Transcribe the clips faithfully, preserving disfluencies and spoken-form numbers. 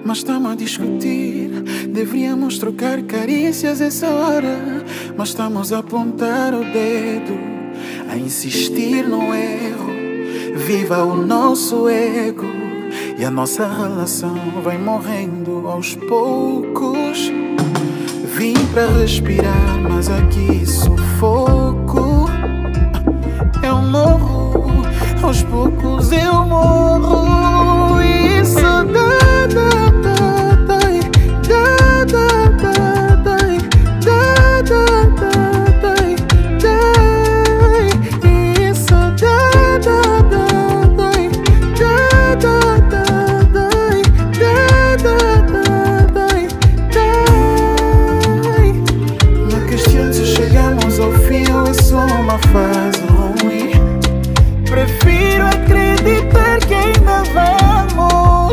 mas estamos a discutir. Deveríamos trocar carícias essa hora, mas estamos a apontar o dedo, a insistir no erro. Viva o nosso ego e a nossa relação vai morrendo aos poucos. Vim para respirar, mas aqui sufoco. Eu morro, aos poucos eu morro. E saudade, dai, dai, dai, dai, dai, dai. E saudade, dai, dai, dai, dai, dai. Não questione se chegamos ao fim ou é só uma fase ruim. Prefiro acreditar que ainda vamos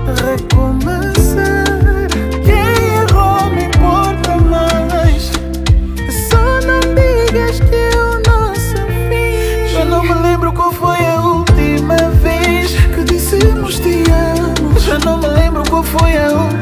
recomeçar. Quem errou me importa mais. Só não digas que eu não sou fim. Já não me lembro qual foi a última vez que dissemos te amo. Já não me lembro qual foi a última